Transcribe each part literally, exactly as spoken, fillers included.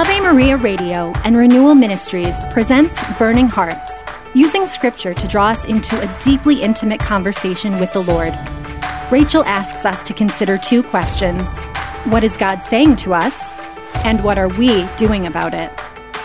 Ave Maria Radio and Renewal Ministries presents Burning Hearts, using Scripture to draw us into a deeply intimate conversation with the Lord. Rachel asks us to consider two questions. What is God saying to us? And what are we doing about it?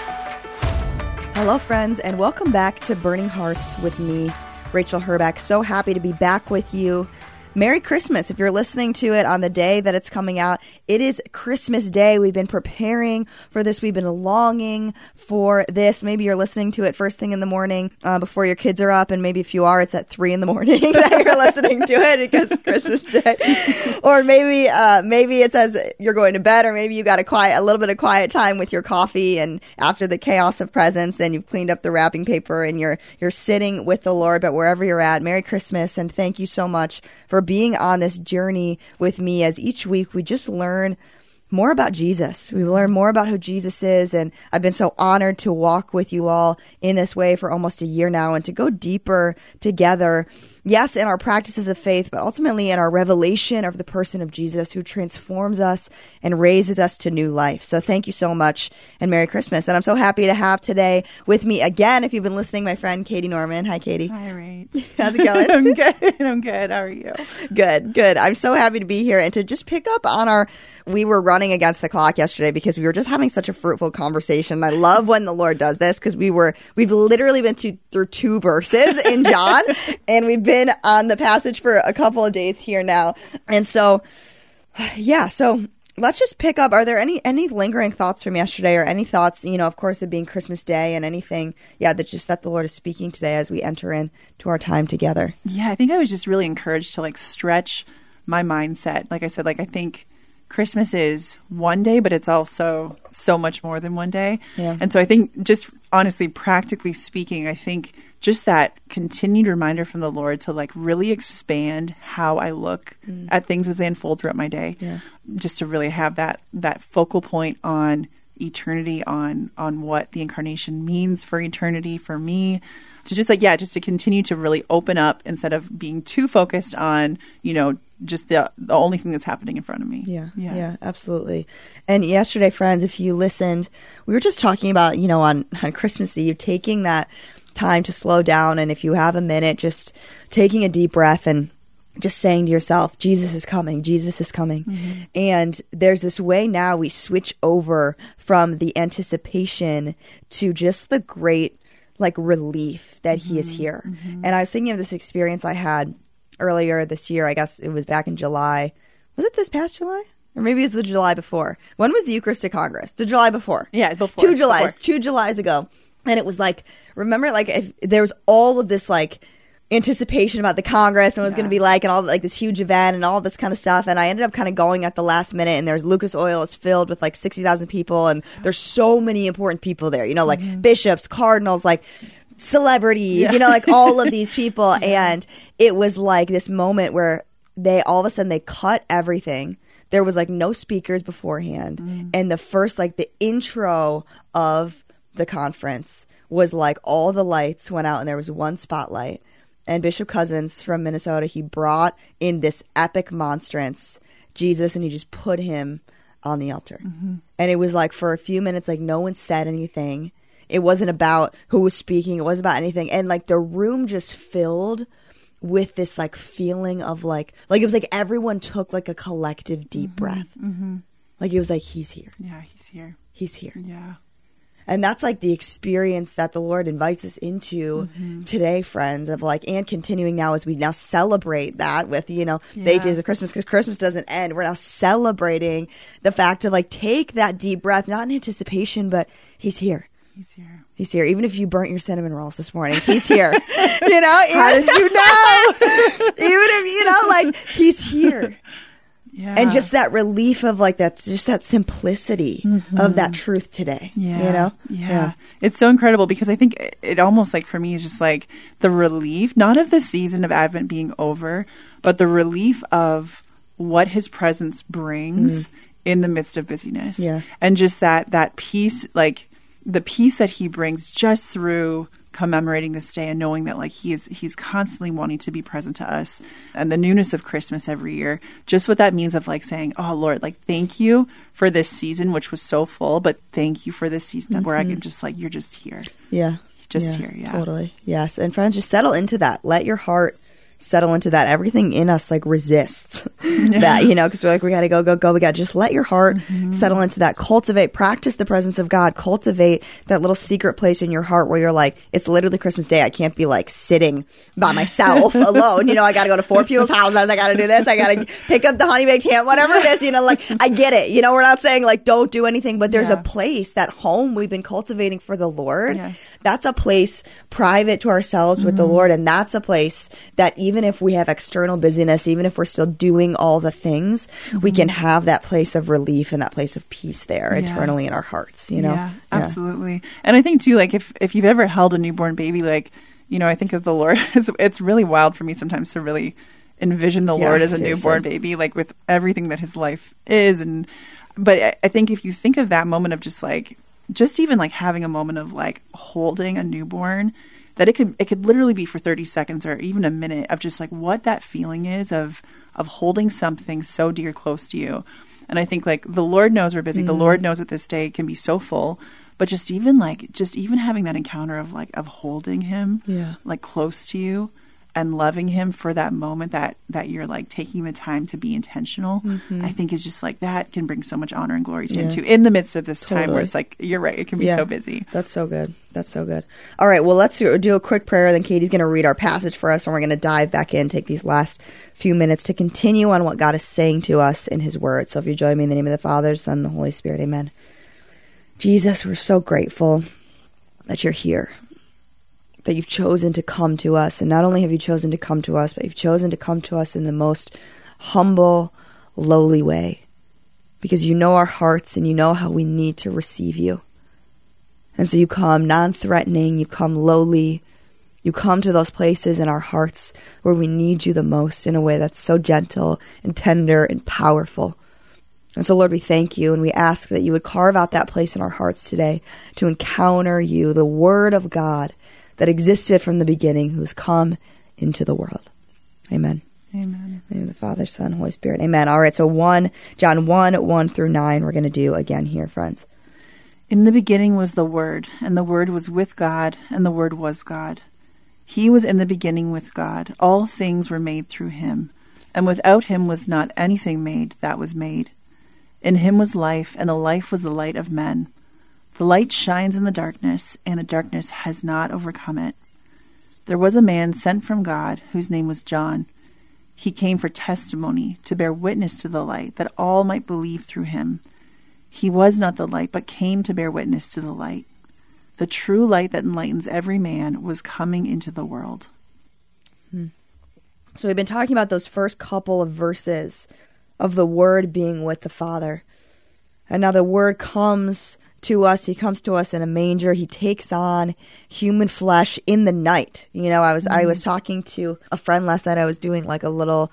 Hello, friends, and welcome back to Burning Hearts with me, Rachel Herbeck. So happy to be back with you. Merry Christmas. If you're listening to it on the day that it's coming out, it is Christmas Day. We've been preparing for this. We've been longing for this. Maybe you're listening to it first thing in the morning uh, before your kids are up, and maybe if you are, it's at three in the morning that you're listening to it because it's Christmas Day. Or maybe uh, maybe it's as you're going to bed, or maybe you got a quiet, a little bit of quiet time with your coffee, and after the chaos of presents, and you've cleaned up the wrapping paper, and you're you're sitting with the Lord. But wherever you're at, Merry Christmas, and thank you so much for being on this journey with me, as each week we just learn more about Jesus. We learn more about who Jesus is, and I've been so honored to walk with you all in this way for almost a year now and to go deeper together, yes, in our practices of faith, but ultimately in our revelation of the person of Jesus who transforms us and raises us to new life. So thank you so much, and Merry Christmas. And I'm so happy to have today with me again, if you've been listening, my friend Katie Norman. Hi, Katie. Hi, Rach. How's it going? I'm good. I'm good. How are you? Good, good. I'm so happy to be here and to just pick up on our we were running against the clock yesterday because we were just having such a fruitful conversation. I love when the Lord does this because we were, we've literally been to, through two verses in John and we've been on the passage for a couple of days here now. And so, yeah, so let's just pick up. Are there any, any lingering thoughts from yesterday, or any thoughts, you know, of course, it being Christmas Day, and anything, yeah, that just that the Lord is speaking today as we enter into our time together? Yeah, I think I was just really encouraged to like stretch my mindset. Like I said, like I think Christmas is one day, but it's also so much more than one day. Yeah. And so I think just honestly, practically speaking, I think just that continued reminder from the Lord to like really expand how I look mm. at things as they unfold throughout my day. Yeah. Just to really have that that focal point on eternity, on on what the incarnation means for eternity for me. To just like, yeah, just to continue to really open up instead of being too focused on, you know, just the the only thing that's happening in front of me. Yeah, yeah, yeah, absolutely. And yesterday, friends, if you listened, we were just talking about, you know, on, on Christmas Eve, taking that time to slow down. And if you have a minute, just taking a deep breath and just saying to yourself, Jesus is coming, Jesus is coming. Mm-hmm. And there's this way now we switch over from the anticipation to just the great like relief that mm-hmm. he is here. Mm-hmm. And I was thinking of this experience I had earlier this year. I guess it was back in July. Was it this past July? Or maybe it was the July before. When was the Eucharistic Congress? The July before. Yeah, before. Two Julys. Before. Two Julys ago. And it was like, remember, like, if there was all of this, like, anticipation about the Congress and what it was yeah. going to be like, and all like this huge event and all this kind of stuff. And I ended up kind of going at the last minute, and there's Lucas Oil is filled with like sixty thousand people, and there's so many important people there, you know, like mm-hmm. bishops, cardinals, like celebrities, yeah. you know, like all of these people. yeah. And it was like this moment where they all of a sudden they cut everything. There was like no speakers beforehand. Mm. And the first, like the intro of the conference was like all the lights went out and there was one spotlight. And Bishop Cousins from Minnesota, he brought in this epic monstrance, Jesus, and he just put him on the altar. Mm-hmm. And it was like for a few minutes, like no one said anything. It wasn't about who was speaking. It wasn't about anything. And like the room just filled with this like feeling of like, like it was like everyone took like a collective deep mm-hmm. breath. Mm-hmm. Like it was like, he's here. Yeah, he's here. He's here. Yeah. And that's like the experience that the Lord invites us into mm-hmm. today, friends, of like, and continuing now as we now celebrate that with, you know, yeah. the eight days of Christmas, because Christmas doesn't end. We're now celebrating the fact of like, take that deep breath, not in anticipation, but he's here. He's here. He's here. Even if you burnt your cinnamon rolls this morning, he's here. You know? How did you know? Even if, you know, like, he's here. Yeah. And just that relief of like that's just that simplicity mm-hmm. of that truth today. Yeah. You know? Yeah. yeah. It's so incredible because I think it, it almost like for me is just like the relief, not of the season of Advent being over, but the relief of what his presence brings mm. in the midst of busyness. Yeah. And just that that peace, like the peace that he brings just through commemorating this day and knowing that like he is he's constantly wanting to be present to us, and the newness of Christmas every year, just what that means of like saying, oh Lord, like thank you for this season which was so full, but thank you for this season mm-hmm. where I can just like you're just here. Yeah. Just yeah, here. Yeah. Totally. Yes. And friends, just settle into that. Let your heart settle into that. Everything in us like resists yeah. that, you know, because we're like, we got to go, go, go. We got to just let your heart mm-hmm. settle into that. Cultivate, practice the presence of God. Cultivate that little secret place in your heart where you're like, it's literally Christmas Day. I can't be like sitting by myself alone. You know, I got to go to four people's houses. I got to do this. I got to pick up the honey baked ham, whatever it is. You know, like I get it. You know, we're not saying like don't do anything, but there's yeah. a place, that home we've been cultivating for the Lord. Yes. That's a place private to ourselves with mm-hmm. the Lord. And that's a place that even if we have external busyness, even if we're still doing all the things, mm-hmm. we can have that place of relief and that place of peace there yeah. internally in our hearts, you know? Yeah, absolutely. Yeah. And I think too, like if, if you've ever held a newborn baby, like, you know, I think of the Lord, it's, it's really wild for me sometimes to really envision the yeah, Lord as a seriously. newborn baby, like with everything that his life is. And, but I, I think if you think of that moment of just like, just even like having a moment of like holding a newborn, that it could it could literally be for thirty seconds or even a minute of just like what that feeling is of of holding something so dear close to you. And I think like the Lord knows we're busy. Mm. The Lord knows that this day can be so full, but just even like just even having that encounter of like of holding him yeah. like close to you and loving him for that moment that that you're like taking the time to be intentional, mm-hmm. I think is just like that can bring so much honor and glory to yeah. him too in the midst of this totally. time where it's like, you're right, it can be yeah. so busy. That's so good. That's so good. All right, well, let's do, do a quick prayer. Then Katie's going to read our passage for us, and we're going to dive back in, take these last few minutes to continue on what God is saying to us in his word. So if you join me in the name of the Father, Son, and the Holy Spirit, amen. Jesus, we're so grateful that you're here, that you've chosen to come to us. And not only have you chosen to come to us, but you've chosen to come to us in the most humble, lowly way, because you know our hearts and you know how we need to receive you. And so you come non-threatening, you come lowly, you come to those places in our hearts where we need you the most in a way that's so gentle and tender and powerful. And so, Lord, we thank you, and we ask that you would carve out that place in our hearts today to encounter you, the Word of God that existed from the beginning, who's come into the world. Amen. Amen. In the name of the Father, Son, Holy Spirit. Amen. All right, so one John one, one through nine, we're going to do again here, friends. In the beginning was the Word, and the Word was with God, and the Word was God. He was in the beginning with God. All things were made through him, and without him was not anything made that was made. In him was life, and the life was the light of men. The light shines in the darkness, and the darkness has not overcome it. There was a man sent from God, whose name was John. He came for testimony, to bear witness to the light, that all might believe through him. He was not the light, but came to bear witness to the light. The true light that enlightens every man was coming into the world. Hmm. So we've been talking about those first couple of verses of the Word being with the Father. And now the Word comes to us. He comes to us in a manger. He takes on human flesh in the night. You know, I was mm-hmm. I was talking to a friend last night. I was doing like a little...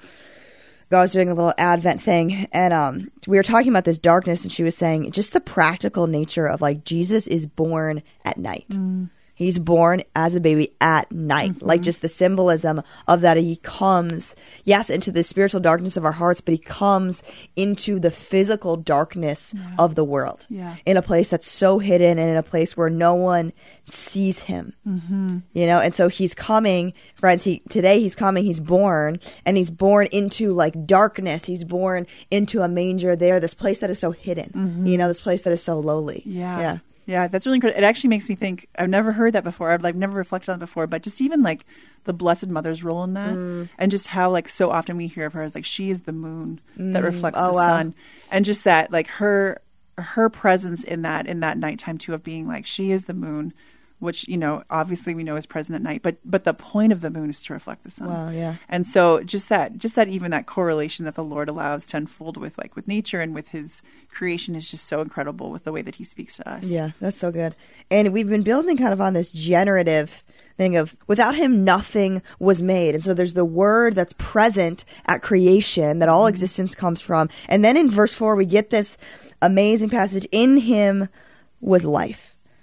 I was doing a little Advent thing, and um, we were talking about this darkness, and she was saying just the practical nature of, like, Jesus is born at night. Mm. He's born as a baby at night. Mm-hmm. Like, just the symbolism of that. He comes, yes, into the spiritual darkness of our hearts, but he comes into the physical darkness yeah. of the world. Yeah. In a place that's so hidden and in a place where no one sees him. Mm-hmm. You know, and so he's coming, friends, he, today he's coming, he's born, and he's born into, like, darkness. He's born into a manger there, this place that is so hidden. Mm-hmm. You know, this place that is so lowly. Yeah. Yeah. Yeah, that's really incredible. It actually makes me think, I've never heard that before. I've like never reflected on it before, but just even like the Blessed Mother's role in that mm. and just how like so often we hear of her as like she is the moon mm. that reflects oh, the wow. sun. And just that like her her presence in that in that nighttime too of being like she is the moon, which, you know, obviously we know is present at night, but but the point of the moon is to reflect the sun. Wow, yeah. And so just that just that even that correlation that the Lord allows to unfold with like with nature and with his creation is just so incredible with the way that he speaks to us. Yeah, that's so good. And we've been building kind of on this generative thing of without him nothing was made. And so there's the Word that's present at creation that all mm-hmm. existence comes from. And then in verse four we get this amazing passage, in him was life.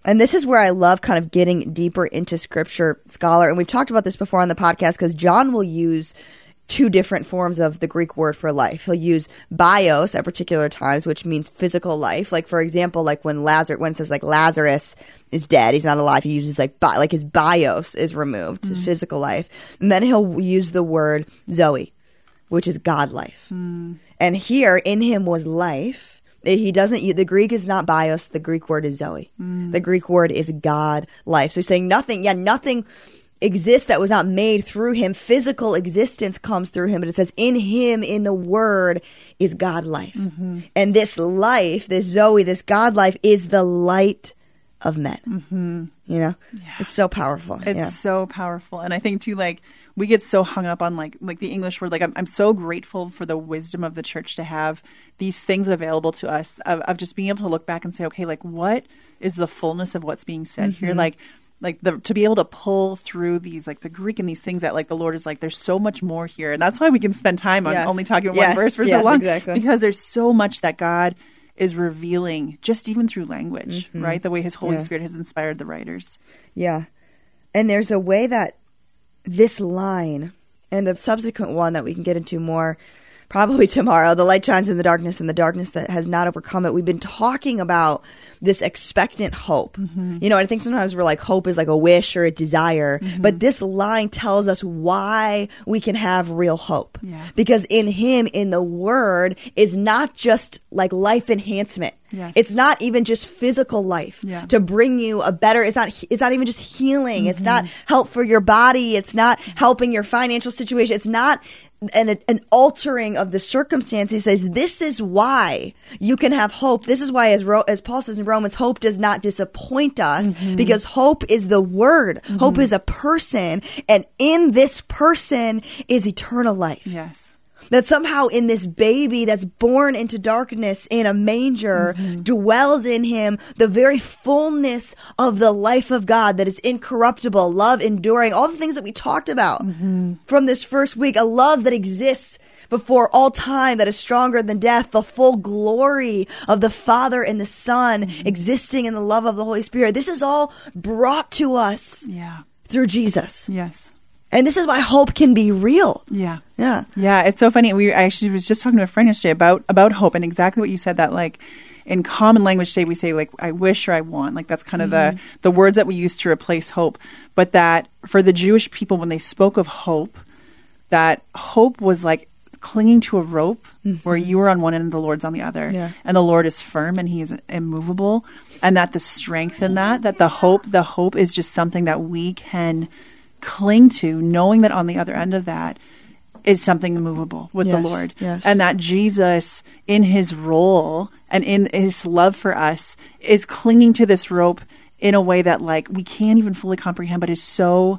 And this is where I love kind of getting deeper into scripture, Scholar. And we've talked about this before on the podcast because John will use two different forms of the Greek word for life. He'll use bios at particular times, which means physical life. Like, for example, like when Lazarus, when it says like Lazarus is dead, he's not alive, he uses like, bi- like his bios is removed, mm-hmm. his physical life. And then he'll use the word Zoe, which is God life. Mm. And here, in him was life. He doesn't, the Greek is not bios, the Greek word is Zoe. Mm. The Greek word is God life. So he's saying nothing, yeah, nothing exists that was not made through him. Physical existence comes through him, but it says in him, in the word, is God life. Mm-hmm. And this life, this Zoe, this God life is the light of men. Mm-hmm. You know, yeah. It's so powerful. It's yeah. so powerful. And I think too, like, we get so hung up on like like the English word. Like, I'm, I'm so grateful for the wisdom of the church to have these things available to us of, of just being able to look back and say, okay, like, what is the fullness of what's being said mm-hmm. here? Like, Like the, to be able to pull through these, like the Greek and these things that like the Lord is like, there's so much more here. And that's why we can spend time on yes. only talking about yeah. one verse for yes, so long. Exactly. Because there's so much that God is revealing just even through language, mm-hmm. right? The way his Holy yeah. Spirit has inspired the writers. Yeah. And there's a way that this line and the subsequent one that we can get into more probably tomorrow, the light shines in the darkness and the darkness that has not overcome it. We've been talking about this expectant hope. Mm-hmm. You know, I think sometimes we're like, hope is like a wish or a desire, mm-hmm. but this line tells us why we can have real hope. Yeah. Because in him, in the word, is not just like life enhancement. Yes. It's not even just physical life yeah. to bring you a better, it's not, it's not even just healing. Mm-hmm. It's not help for your body. It's not helping your financial situation. It's not an, an altering of the circumstance. He says, this is why you can have hope. This is why, as, Ro- as Paul says in Romans, hope does not disappoint us mm-hmm. because hope is the word. Mm-hmm. Hope is a person. And in this person is eternal life. Yes. That somehow in this baby that's born into darkness in a manger mm-hmm. dwells in him the very fullness of the life of God that is incorruptible, love enduring, all the things that we talked about mm-hmm. from this first week, a love that exists before all time, that is stronger than death, the full glory of the Father and the Son mm-hmm. existing in the love of the Holy Spirit. This is all brought to us yeah. through Jesus. Yes. And this is why hope can be real. Yeah. Yeah. Yeah. It's so funny. We I actually was just talking to a friend yesterday about, about hope and exactly what you said, that like in common language today, we say like, I wish or I want, like that's kind of mm-hmm. the, the words that we use to replace hope. But that for the Jewish people, when they spoke of hope, that hope was like clinging to a rope mm-hmm. where you are on one end and the Lord's on the other. Yeah. And the Lord is firm and he is immovable. And that the strength in that, that the hope, the hope is just something that we can cling to, knowing that on the other end of that is something immovable with yes, the Lord. Yes. And that Jesus, in his role and in his love for us, is clinging to this rope in a way that like we can't even fully comprehend, but is so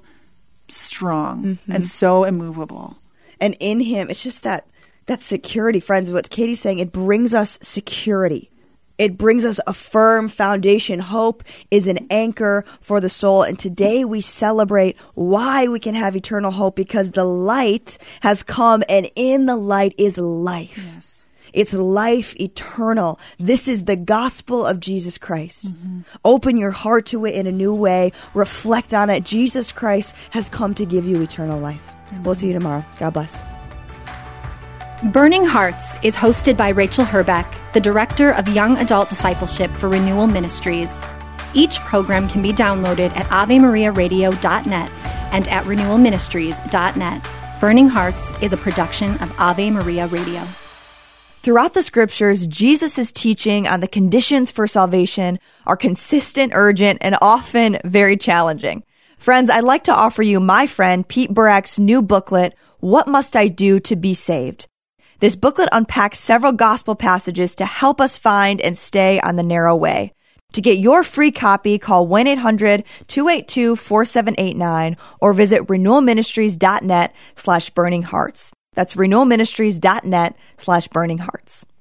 strong mm-hmm. and so immovable. And in him, it's just that that security, friends, what Katie's saying, it brings us security. It brings us a firm foundation. Hope is an anchor for the soul. And today we celebrate why we can have eternal hope, because the light has come, and in the light is life. Yes. It's life eternal. This is the gospel of Jesus Christ. Mm-hmm. Open your heart to it in a new way. Reflect on it. Jesus Christ has come to give you eternal life. Mm-hmm. We'll see you tomorrow. God bless. Burning Hearts is hosted by Rachel Herbeck, the Director of Young Adult Discipleship for Renewal Ministries. Each program can be downloaded at ave maria radio dot net and at renewal ministries dot net. Burning Hearts is a production of Ave Maria Radio. Throughout the scriptures, Jesus' teaching on the conditions for salvation are consistent, urgent, and often very challenging. Friends, I'd like to offer you my friend Pete Burak's new booklet, What Must I Do to Be Saved? This booklet unpacks several gospel passages to help us find and stay on the narrow way. To get your free copy, call one eight hundred two eight two four seven eight nine or visit renewal ministries dot net slash burning hearts. That's renewal ministries dot net slash burning hearts.